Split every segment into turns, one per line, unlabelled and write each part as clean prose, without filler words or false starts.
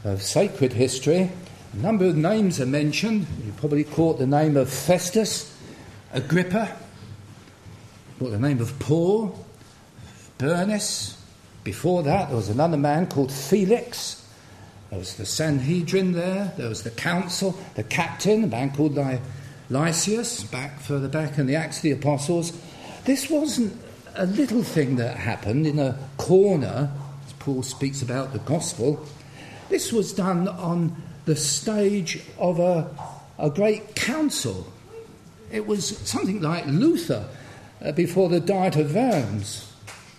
of sacred history, a number of names are mentioned. You probably caught the name of Festus, Agrippa, caught the name of Paul, Bernice. Before that, there was another man called Felix. There was the Sanhedrin there. There was the council, the captain, a man called Lysias, further back in the Acts of the Apostles. This wasn't a little thing that happened in a corner, as Paul speaks about the gospel. This was done on the stage of a great council. It was something like Luther before the Diet of Worms.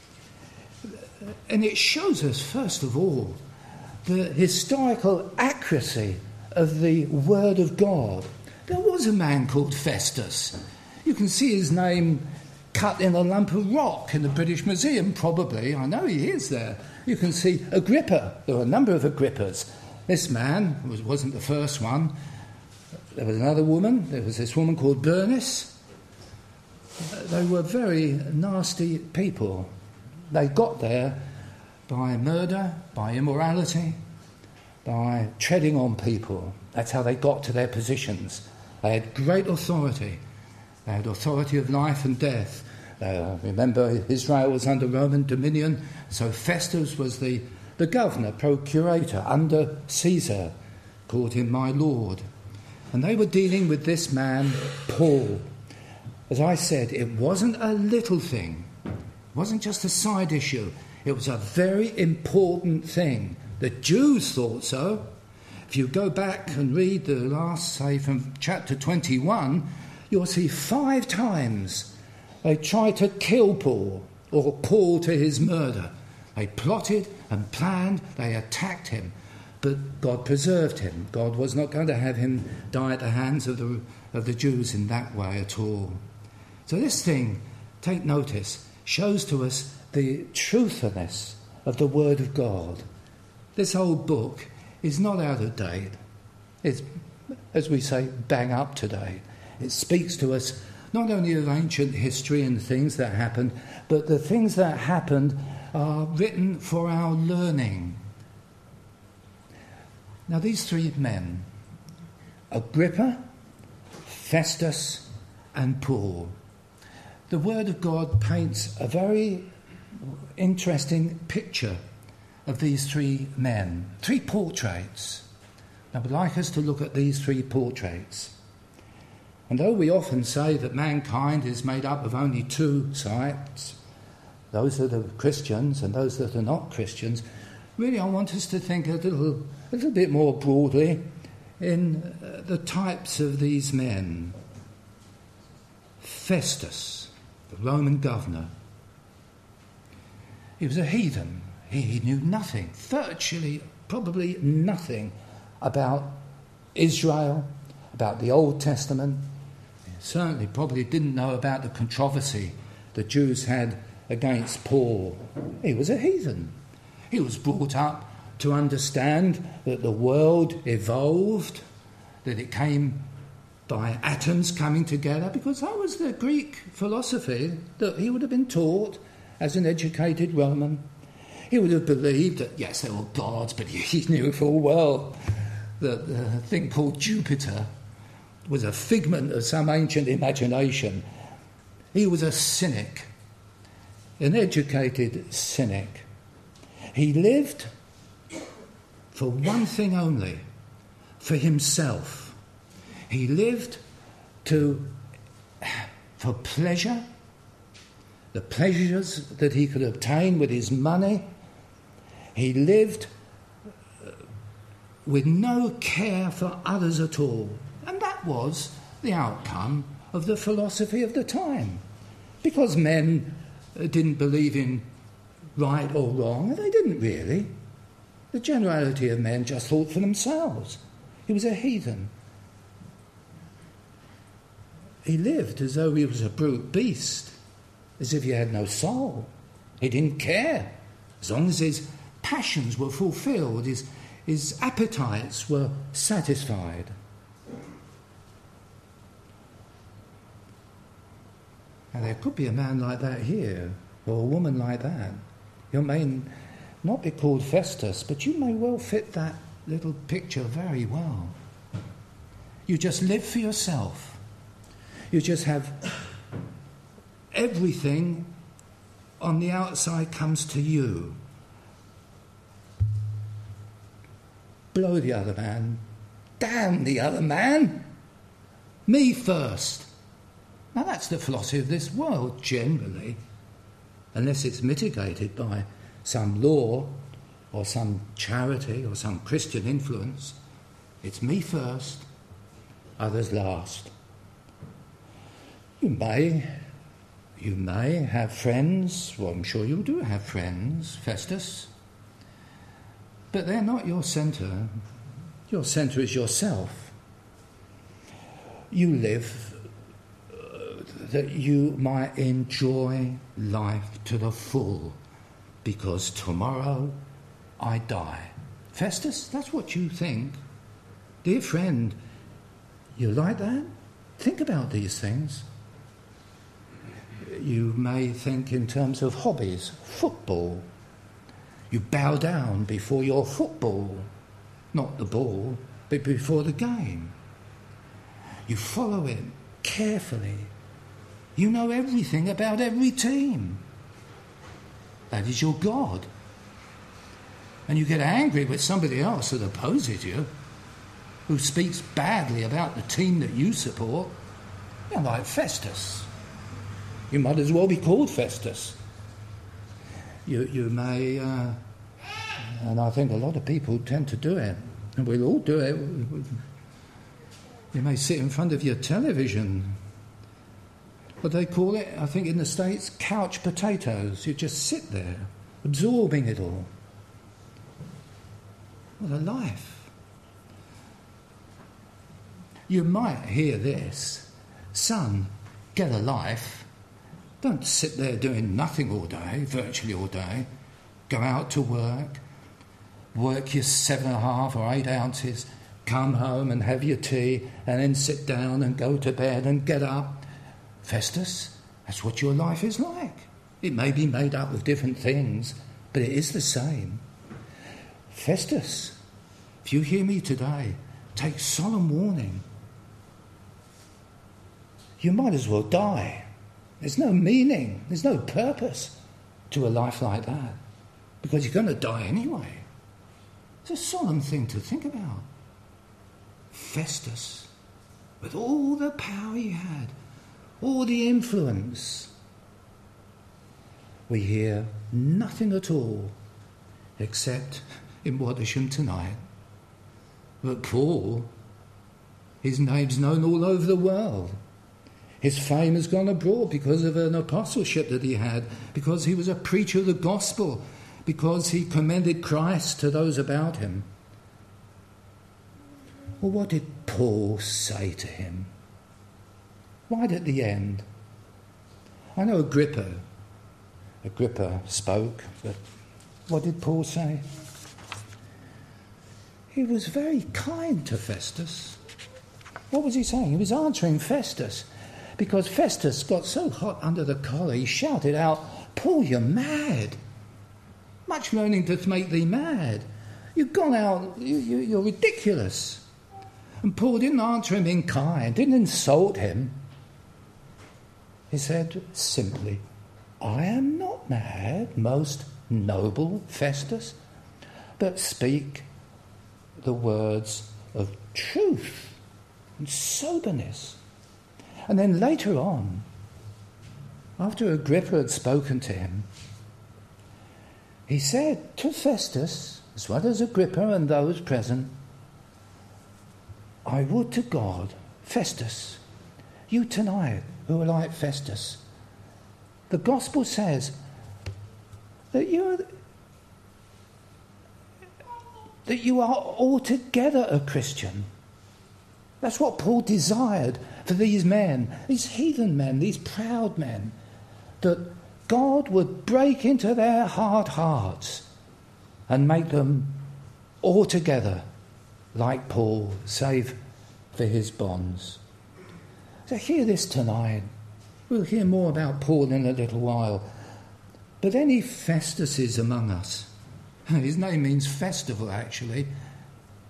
And it shows us, first of all, the historical accuracy of the Word of God. There was a man called Festus. You can see his name cut in a lump of rock in the British Museum, probably. I know he is there. You can see Agrippa. There were a number of Agrippas. This man wasn't the first one. There was another woman. There was this woman called Bernice. They were very nasty people. They got there by murder, by immorality, by treading on people. That's how they got to their positions. They had great authority. They had authority of life and death. Remember, Israel was under Roman dominion, so Festus was the governor, procurator, under Caesar, called him my lord. And they were dealing with this man, Paul. As I said, it wasn't a little thing. It wasn't just a side issue. It was a very important thing. The Jews thought so. If you go back and read the last, say, from chapter 21, you'll see 5 times they tried to kill Paul or call to his murder. They plotted and planned, they attacked him, but God preserved him. God was not going to have him die at the hands of the Jews in that way at all. So this thing, take notice, shows to us the truthfulness of the Word of God. This whole book is not out of date. It's, as we say, bang up to date. It speaks to us not only of ancient history and things that happened, but the things that happened are written for our learning. Now, these 3 men, Agrippa, Festus, and Paul, the Word of God paints a very interesting picture of these 3 men, 3 portraits. I would like us to look at these 3 portraits. And though we often say that mankind is made up of only 2 sides, those that are Christians and those that are not Christians, really I want us to think a little bit more broadly in the types of these men. Festus, the Roman governor. He was a heathen. He knew nothing, virtually, probably nothing about Israel, about the Old Testament. He certainly probably didn't know about the controversy the Jews had against Paul. He was a heathen. He was brought up to understand that the world evolved, that it came by atoms coming together, because that was the Greek philosophy that he would have been taught as an educated Roman. He would have believed that, yes, there were gods, but he knew full well that the thing called Jupiter was a figment of some ancient imagination. He was a cynic, an educated cynic. He lived for one thing only, for himself. He lived for pleasure, the pleasures that he could obtain with his money. He lived with no care for others at all. And that was the outcome of the philosophy of the time. Because men didn't believe in right or wrong, and they didn't really. The generality of men just thought for themselves. He was a heathen. He lived as though he was a brute beast, as if he had no soul. He didn't care. As long as his passions were fulfilled, his appetites were satisfied. Now, there could be a man like that here, or a woman like that. You may not be called Festus, but you may well fit that little picture very well. You just live for yourself. You just have everything on the outside comes to you. Blow the other man. Damn the other man. Me first. Now that's the philosophy of this world generally, unless it's mitigated by some law or some charity or some Christian influence. It's me first, others last. You may have friends, well, I'm sure you do have friends, Festus, but they're not your centre. Your centre is yourself. You live that you might enjoy life to the full, because tomorrow I die. Festus, that's what you think. Dear friend, you like that? Think about these things. You may think in terms of hobbies. Football. You bow down before your football, not the ball, but before the game. You follow it carefully. You know everything about every team. That is your God. And you get angry with somebody else that opposes you, who speaks badly about the team that you support. You're like Festus. You might as well be called Festus. You may, and I think a lot of people tend to do it, and we'll all do it. You may sit in front of your television. What they call it, I think in the States, couch potatoes. You just sit there, absorbing it all. What a life. You might hear this. Son, get a life. Don't sit there doing nothing all day, virtually all day. Go out to work your 7.5 or 8 ounces, come home and have your tea, and then sit down and go to bed and get up. Festus, that's what your life is like. It may be made up of different things, but it is the same. Festus, if you hear me today, take solemn warning. You might as well die. There's no meaning, there's no purpose to a life like that, because you're going to die anyway. It's a solemn thing to think about. Festus, with all the power he had, all the influence, we hear nothing at all except in Waddisham tonight. But Paul, his name's known all over the world. His fame has gone abroad because of an apostleship that he had, because he was a preacher of the gospel, because he commended Christ to those about him. Well, what did Paul say to him? Right at the end. I know Agrippa spoke, but what did Paul say? He was very kind to Festus. What was he saying? He was answering Festus, because Festus got so hot under the collar, he shouted out, Paul, you're mad. Much learning doth make thee mad. You've gone out, you're ridiculous. And Paul didn't answer him in kind, didn't insult him. He said simply, I am not mad, most noble Festus, but speak the words of truth and soberness. And then later on, after Agrippa had spoken to him, he said to Festus, as well as Agrippa and those present, I would to God, Festus, you tonight who are like Festus, the gospel says that you are altogether a Christian. That's what Paul desired for these men, these heathen men, these proud men, that God would break into their hard hearts and make them altogether like Paul, save for his bonds. So hear this tonight. We'll hear more about Paul in a little while. But any Festuses among us, his name means festival actually,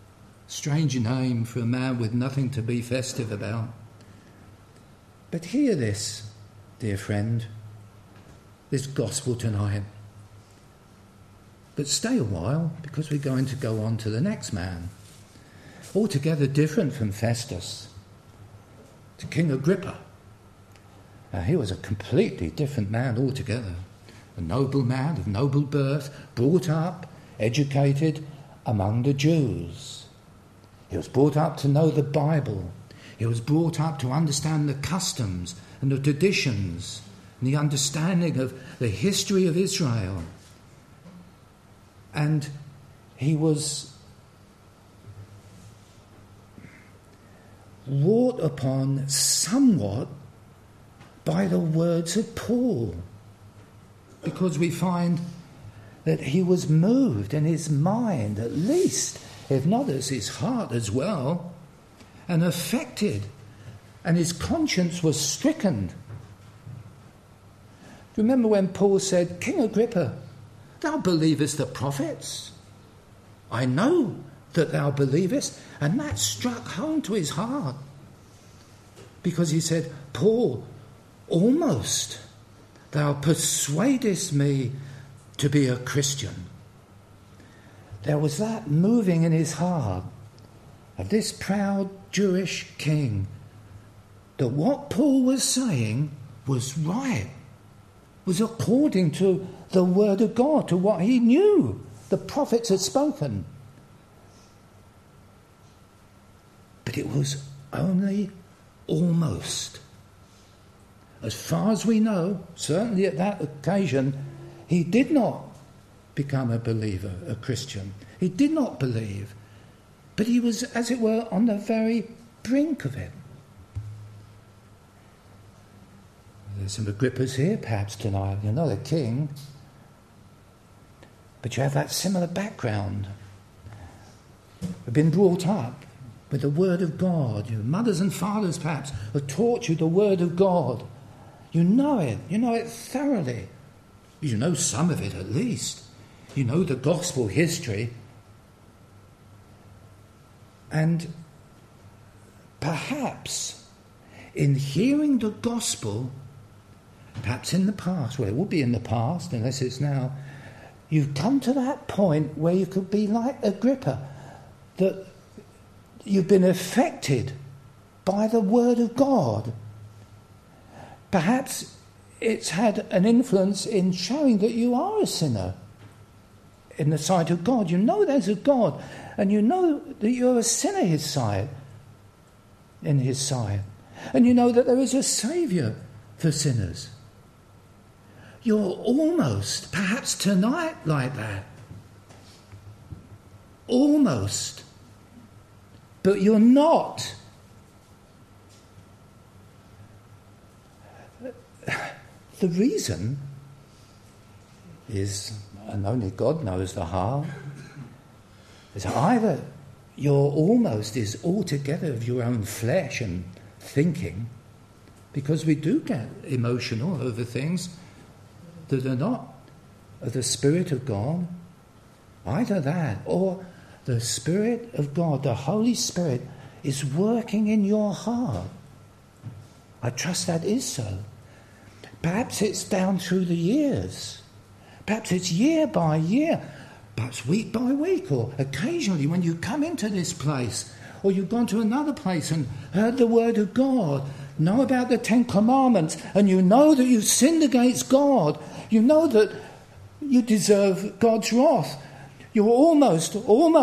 Strange name for a man with nothing to be festive about. But hear this, dear friend, this gospel tonight. But stay a while, because we're going to go on to the next man. Altogether different from Festus, to King Agrippa. Now, he was a completely different man altogether. A noble man of noble birth, brought up, educated among the Jews. He was brought up to know the Bible. He was brought up to understand the customs and the traditions and the understanding of the history of Israel. And he was wrought upon somewhat by the words of Paul, because we find that he was moved in his mind, at least, if not as his heart as well, and affected, and his conscience was stricken. Do you remember when Paul said, King Agrippa, thou believest the prophets? I know that thou believest. And that struck home to his heart, because he said, Paul, almost thou persuadest me to be a Christian. There was that moving in his heart of this proud Jewish king, that what Paul was saying was right, was according to the word of God, to what he knew the prophets had spoken. But it was only almost. As far as we know, certainly at that occasion, he did not become a believer, a Christian. He did not believe. But he was, as it were, on the very brink of it. There's some Agrippas here, perhaps, tonight. You're not a king, but you have that similar background. You've been brought up with the Word of God. Your mothers and fathers, perhaps, have taught you the Word of God. You know it thoroughly. You know some of it at least. You know the gospel history. And perhaps in hearing the gospel, perhaps in the past, well, it will be in the past unless it's now, you've come to that point where you could be like Agrippa, that you've been affected by the word of God. Perhaps it's had an influence in showing that you are a sinner in the sight of God. You know there's a God, and you know that you're a sinner in his sight. And you know that there is a Saviour for sinners. You're almost, perhaps tonight, like that. Almost. But you're not. The reason is, and only God knows the heart, is either you're almost is altogether of your own flesh and thinking, because we do get emotional over things that are not of the Spirit of God. Either that, or the Spirit of God, the Holy Spirit, is working in your heart. I trust that is so. Perhaps it's down through the years. Perhaps it's year by year. Perhaps week by week, or occasionally when you come into this place, or you've gone to another place and heard the word of God, know about the 10 Commandments, and you know that you've sinned against God. You know that you deserve God's wrath. You're almost.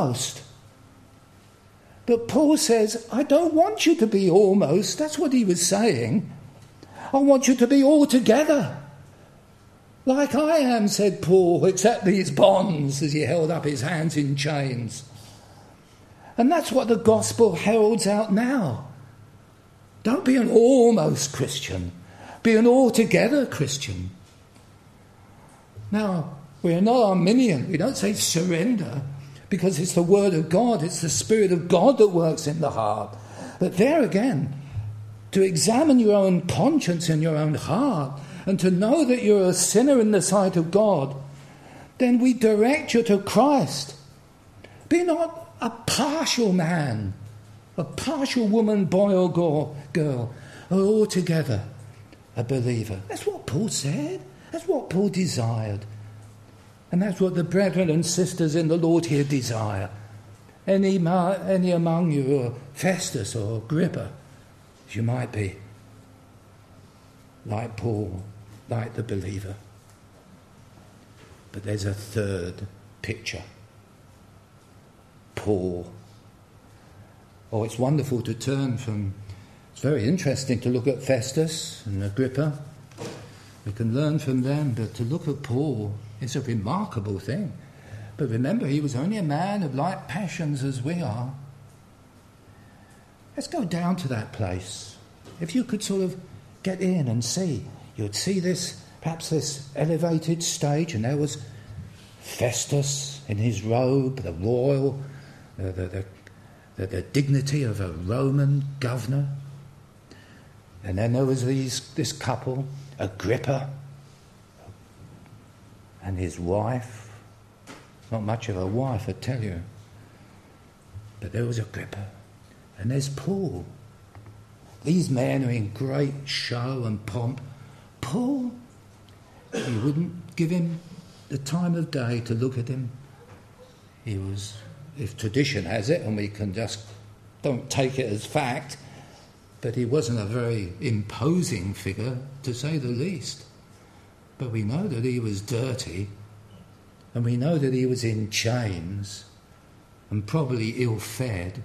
But Paul says, I don't want you to be almost. That's what he was saying. I want you to be altogether. Like I am, said Paul, except these bonds, as he held up his hands in chains. And that's what the gospel heralds out now. Don't be an almost Christian. Be an altogether Christian. Now, we're not Arminian. We don't say surrender, because it's the word of God, it's the Spirit of God that works in the heart. But there again, to examine your own conscience and your own heart, and to know that you're a sinner in the sight of God, then we direct you to Christ. Be not a partial man, a partial woman, boy or girl, are altogether a believer. That's what Paul said. That's what Paul desired. And that's what the brethren and sisters in the Lord here desire. Any among you who are Festus or Agrippa, you might be like Paul, like the believer. But there's a third picture. Paul. Oh, it's wonderful to turn from... It's very interesting to look at Festus and Agrippa. We can learn from them, but to look at Paul is a remarkable thing. But remember, he was only a man of like passions as we are. Let's go down to that place. If you could sort of get in and see, you'd see this, perhaps this elevated stage, and there was Festus in his robe, the royal, the dignity of a Roman governor. And then there was this couple, Agrippa and his wife. Not much of a wife, I tell you. But there was Agrippa. And there's Paul. These men are in great show and pomp. Paul, you wouldn't give him the time of day to look at him. He was, if tradition has it, and we can just don't take it as fact, but he wasn't a very imposing figure, to say the least. But we know that he was dirty, and we know that he was in chains and probably ill-fed.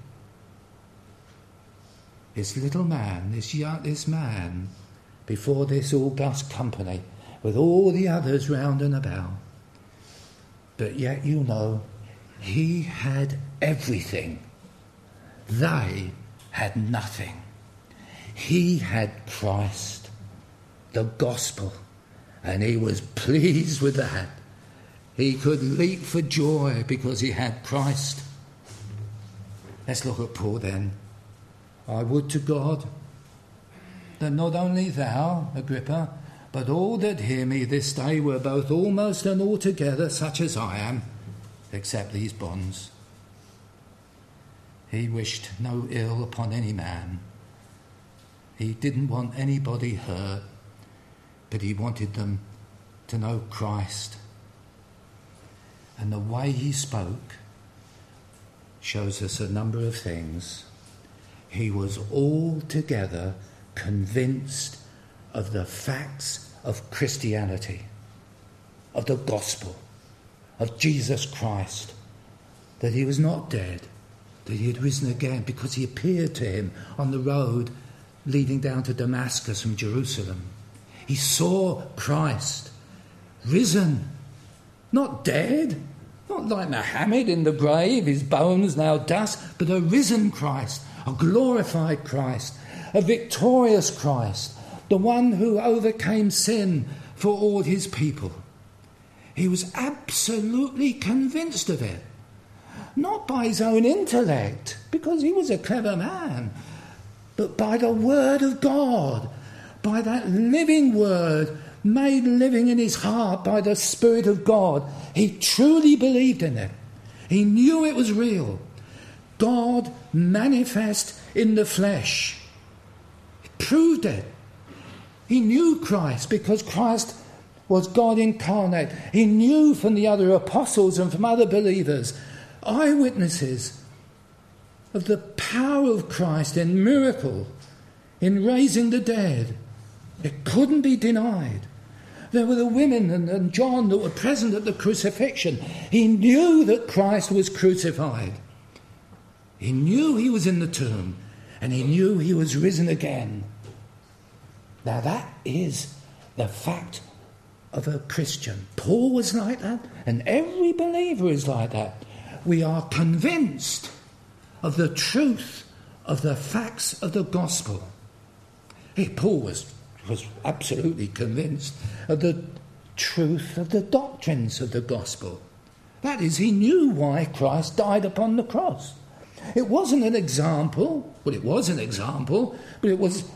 This little man, this man, before this august company, with all the others round and about. But yet, you know, he had everything. They had nothing. He had Christ, the gospel, and he was pleased with that. He could leap for joy because he had Christ. Let's look at Paul then. I would to God that not only thou, Agrippa, but all that hear me this day were both almost and altogether such as I am, except these bonds. He wished no ill upon any man. He didn't want anybody hurt, but he wanted them to know Christ. And the way he spoke shows us a number of things. He was altogether convinced of the facts of Christianity, of the gospel, of Jesus Christ, that he was not dead, that he had risen again, because he appeared to him on the road leading down to Damascus from Jerusalem. He saw Christ, risen, not dead, not like Muhammad in the grave, his bones now dust, but a risen Christ, a glorified Christ, a victorious Christ, the one who overcame sin for all his people. He was absolutely convinced of it, not by his own intellect, because he was a clever man, but by the word of God, by that living word made living in his heart by the Spirit of God. He truly believed in it. He knew it was real. God manifest in the flesh. He proved it. He knew Christ because Christ was God incarnate. He knew from the other apostles and from other believers, eyewitnesses of the power of Christ in miracle, in raising the dead. It couldn't be denied. There were the women and John that were present at the crucifixion. He knew that Christ was crucified. He knew he was in the tomb, and he knew he was risen again. Now that is the fact of a Christian. Paul was like that, and every believer is like that. We are convinced of the truth of the facts of the gospel. Paul was absolutely convinced of the truth of the doctrines of the gospel. That is, he knew why Christ died upon the cross. It wasn't an example. Well, it was an example, but it was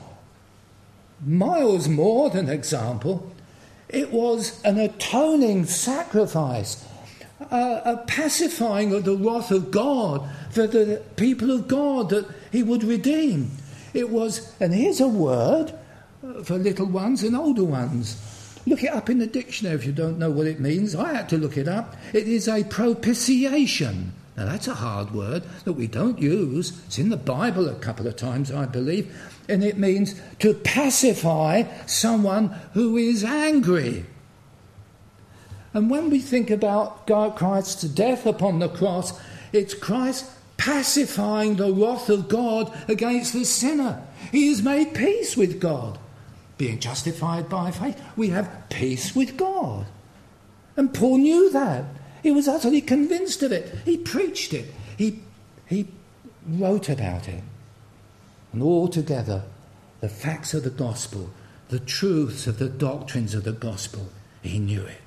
miles more than an example. It was an atoning sacrifice, a pacifying of the wrath of God for the people of God that he would redeem. It was, and here's a word for little ones and older ones. Look it up in the dictionary if you don't know what it means. I had to look it up. It is a propitiation. Now that's a hard word that we don't use. It's in the Bible a couple of times, I believe. And it means to pacify someone who is angry. And when we think about God, Christ's death upon the cross, it's Christ pacifying the wrath of God against the sinner. He has made peace with God. Being justified by faith, we have peace with God. And Paul knew that. He was utterly convinced of it. He preached it. He wrote about it. And altogether, the facts of the gospel, the truths of the doctrines of the gospel, he knew it.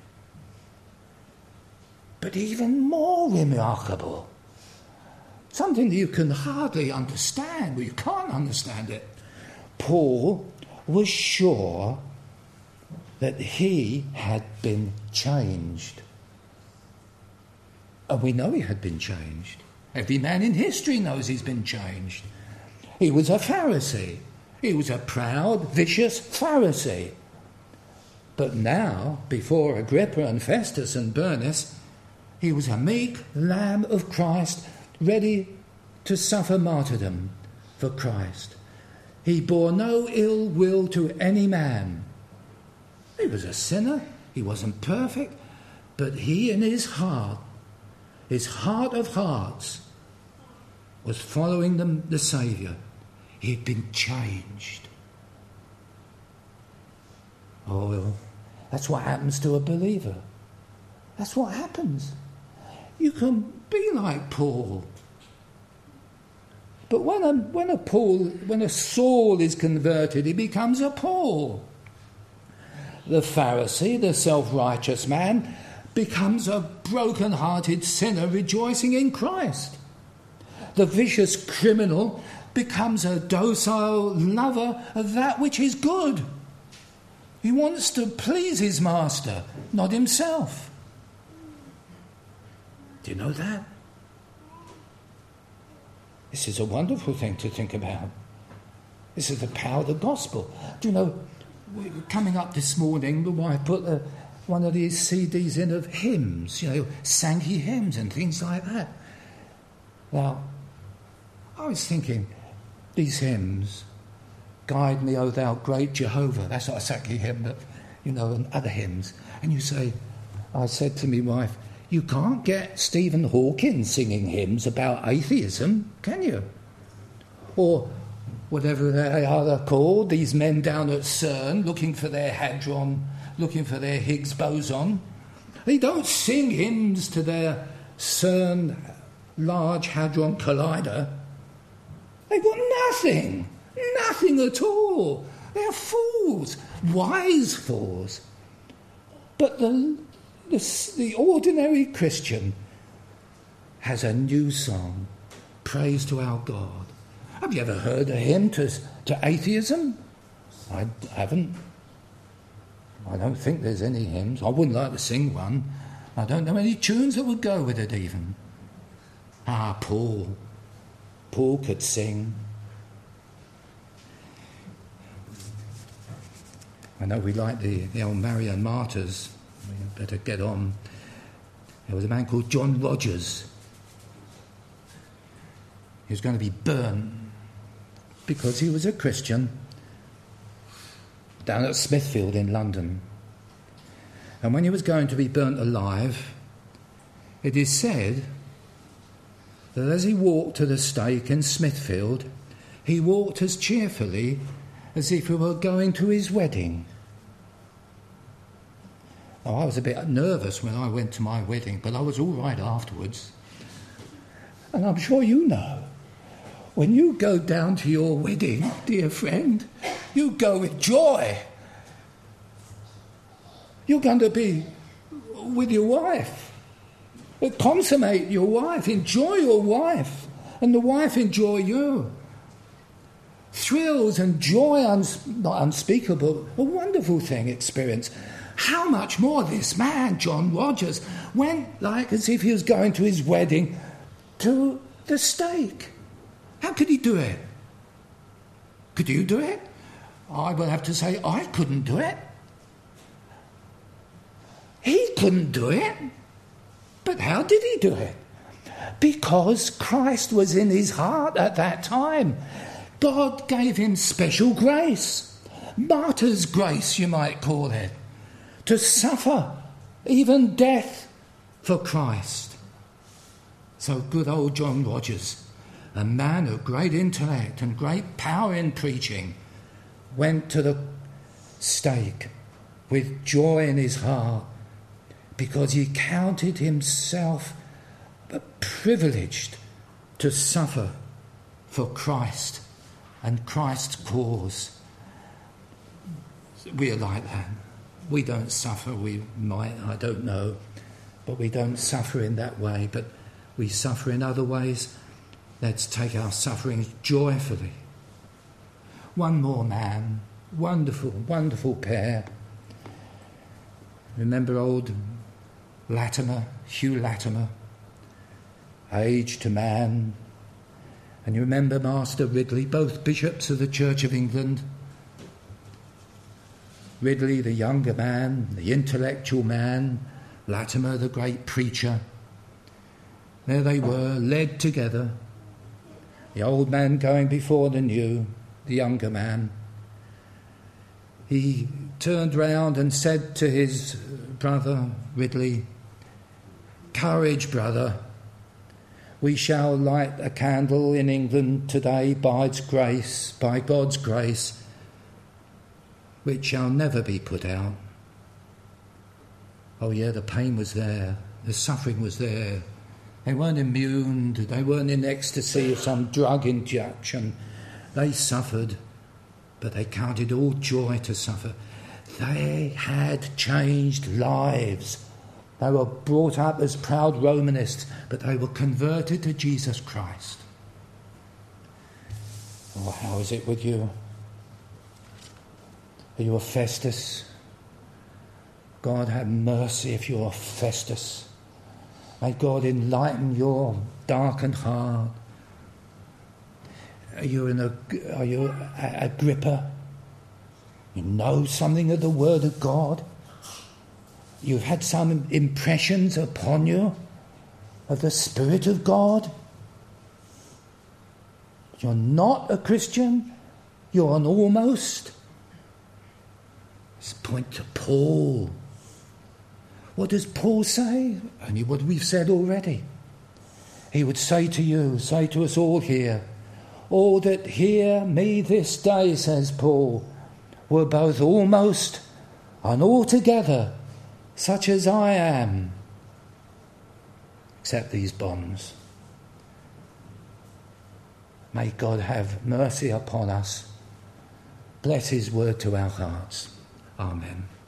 But even more remarkable, something that you can hardly understand, or you can't understand it, Paul was sure that he had been changed. And we know he had been changed. Every man in history knows he's been changed. He was a Pharisee. He was a proud, vicious Pharisee. But now, before Agrippa and Festus and Bernice, he was a meek Lamb of Christ, ready to suffer martyrdom for Christ. He bore no ill will to any man. He was a sinner. He wasn't perfect. But he in his heart of hearts, was following the Saviour. He'd been changed. Oh, well, that's what happens to a believer. That's what happens. You can be like Paul. But when a Saul is converted, he becomes a Paul. The Pharisee, the self-righteous man, becomes a broken-hearted sinner rejoicing in Christ. The vicious criminal becomes a docile lover of that which is good. He wants to please his master, not himself. Do you know that? This is a wonderful thing to think about. This is the power of the gospel. Do you know, coming up this morning, the wife put one of these CDs in of hymns, Sankey hymns and things like that. Now, I was thinking, these hymns, Guide Me, O Thou Great Jehovah, that's not a Sankey hymn, but, and other hymns. And I said to my wife, you can't get Stephen Hawking singing hymns about atheism, can you? Or whatever they are called, these men down at CERN looking for their hadron, looking for their Higgs boson. They don't sing hymns to their CERN Large Hadron Collider. They've got nothing at all. They're fools, wise fools. But the ordinary Christian has a new song, praise to our God. Have you ever heard a hymn to atheism? I haven't. I don't think there's any hymns. I wouldn't like to sing one. I don't know any tunes that would go with it even. Paul. Paul could sing. I know we like the old Marian martyrs. We better get on. There was a man called John Rogers. He was going to be burnt because he was a Christian down at Smithfield in London. And when he was going to be burnt alive, it is said that as he walked to the stake in Smithfield, he walked as cheerfully as if he were going to his wedding. Oh, I was a bit nervous when I went to my wedding, but I was all right afterwards. And I'm sure you know, when you go down to your wedding, dear friend, you go with joy. You're going to be with your wife. Consummate your wife. Enjoy your wife. And the wife enjoy you. Thrills and joy, not unspeakable, a wonderful thing, experience. How much more this man, John Rogers, went like as if he was going to his wedding to the stake. How could he do it? Could you do it? I will have to say I couldn't do it. He couldn't do it. But how did he do it? Because Christ was in his heart at that time. God gave him special grace, martyr's grace you might call it, to suffer even death for Christ. So good old John Rogers, a man of great intellect and great power in preaching, went to the stake with joy in his heart because he counted himself privileged to suffer for Christ and Christ's cause. We are like that. We don't suffer, we might, I don't know, but we don't suffer in that way, but we suffer in other ways. Let's take our sufferings joyfully. One more man, wonderful, wonderful pair. Remember old Latimer, Hugh Latimer, aged man, and you remember Master Ridley, both bishops of the Church of England. Ridley, the younger man, the intellectual man, Latimer, the great preacher. There they were, led together, the old man going before the new, the younger man. He turned round and said to his brother Ridley, "Courage, brother. We shall light a candle in England today by God's grace, which shall never be put out." Oh yeah, the pain was there, the suffering was there. They weren't immune, they weren't in ecstasy of some drug injection. They suffered, but they counted all joy to suffer. They had changed lives. They were brought up as proud Romanists, but they were converted to Jesus Christ. Oh, how is it with you? Are you a Festus? God have mercy if you're a Festus. May God enlighten your darkened heart. Are you Agrippa? You know something of the Word of God. You've had some impressions upon you of the Spirit of God. You're not a Christian. You're an almost. Let's point to Paul. What does Paul say? Only what we've said already. He would say to you, say to us all here, "All that hear me this day," says Paul, "were both almost and altogether such as I am, except these bonds." May God have mercy upon us. Bless his word to our hearts. Amen.